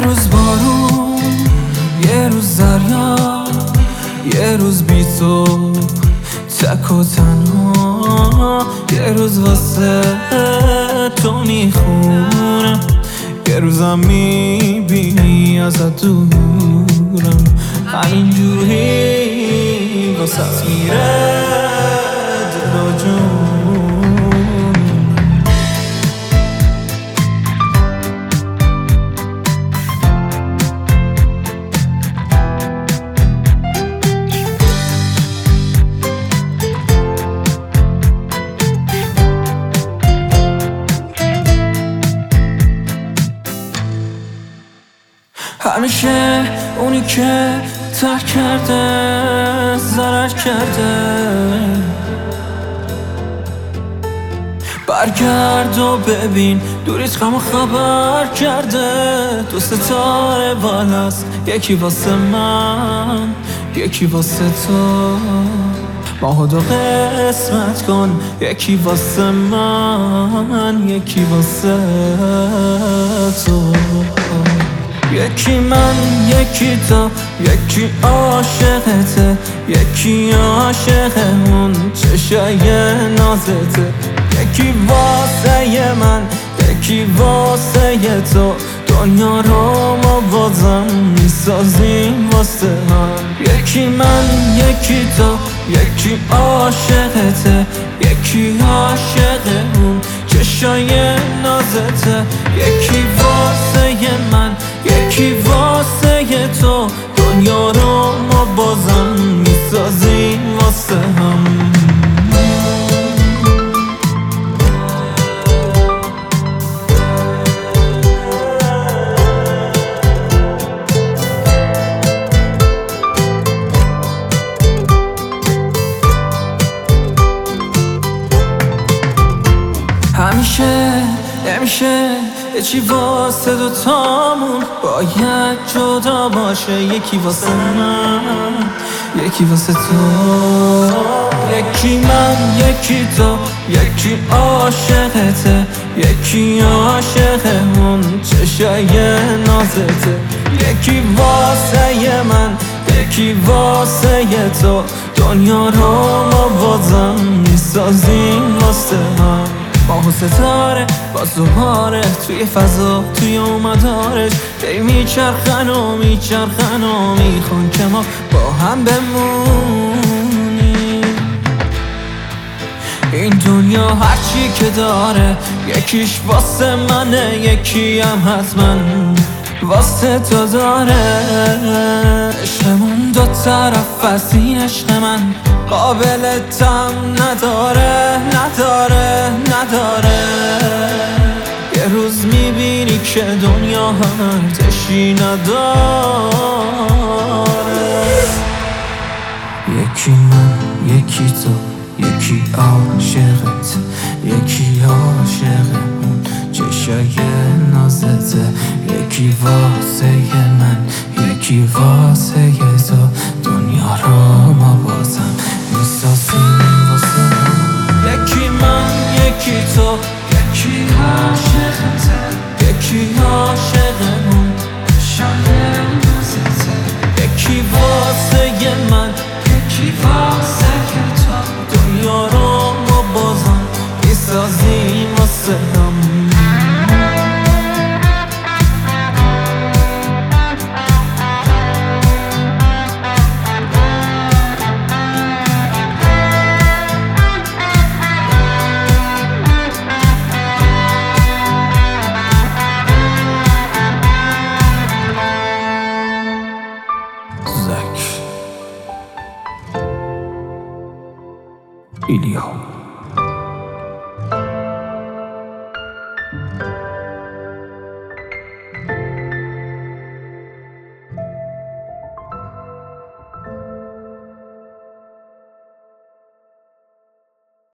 روز بارون، یه روز دریا، یه روز بی تو تک و تنها، یه روز واسه تو میخونم، یه روزم میبینی ازت دورم، همینجوری واسه میره دل و جون. همیشه اونی که ترک کرده ضرر کرده، برگرد و ببین دوریت غم خبر کرده. دو ستاره بالاست، یکی واسه من یکی واسه تو، ماهو دو قسمت کن، یکی واسه من یکی واسه تو. یکی من یکی تو، یکی عاشقته، یکی عاشق اون چشای نازته، یکی واسه من یکی واسه تو، دنیا رو ما بازم میسازیم واسه هم. یکی من یکی تو، یکی عاشقته، یکی عاشق اون چشای نازته، یکی واسه من یکی واسه تو، دنیا رو ما بازم میسازیم واسه هم. همیشه نمیشه یه چی واسه دوتامون باید جدا باشه، یکی واسه من یکی واسه تو. یکی من یکی تو، یکی عاشقته، یکی عاشق اون چشای نازته، یکی واسه من یکی واسه تو، دنیا رو ما بازم میسازیم واسه هم. ماه و ستاره باز دوباره توی فضا توی اومدارش دی میچرخن و میچرخن و میخوان که ما با هم بمونیم. این دنیا هرچی که داره یکیش واسه منه، یکی هم حتما واسه تو داره. عشقمون دو طرف از این عشق من قابل تم نداره نداره نداره. یه روز میبینی که دنیا هم ارتشی نداره. یکی من یکی تو، یکی عاشقت، یکی عاشق اون چشای نازته، یکی واسه من یکی واسه تو، دنیا رو ما بازم میسازیم واسه هم. یکی من یکی تو، یکی عاشقته، یکی عاشق اون چشای نازته، یکی واسه من یکی واسه تو، دنیا رو ما بازم میسازیم واسه هم. ایلیا